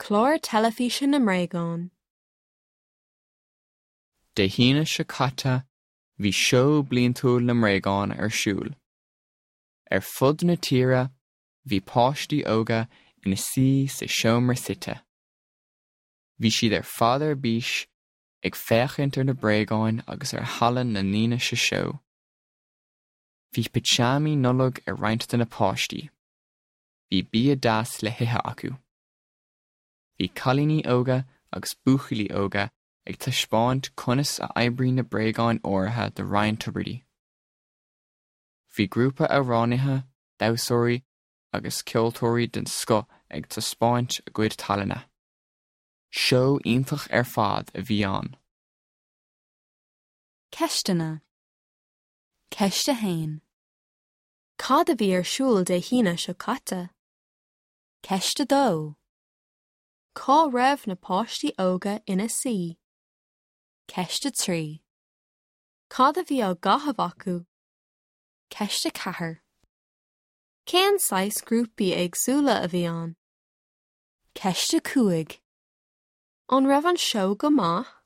Chlár telefíse na mréagán. De híine se caite, bhí seo bliantúil na mréagán ar siúl. Ar fud na tíre, bhí páistí óga ina suí sa seomra site. Bhí siad ar fad ar bís ag féachint ar na bréagáin agus ar hallan na níne sa seo. Bhí piteamí nullag ar roinnt na páistí. Bhí bí a das le hithe acu. Bhí cailíní óga agus buachaillí óga ag taispeáint conas a oibrí na bréagáin áirithe de Ryan Tubridy. Bhí grúpa amhránithe, damhsóirí agus ceoltóirí den sco ag taispeáint a gcuid talanna. Seo iontach ar fad a bhí ann. Ceistena. Ceiste hain. Cad a bhí ar siúl de híine seo caite. Ceiste dó. Cá raibh na páistí óga ina suí. Ceiste trí. Cad a bhí á gcaitheamh acu. Ceiste ceathair. Cén sais grúpaí éagsúla a bhí ann. Ceiste 5. An raibh an seo go maith.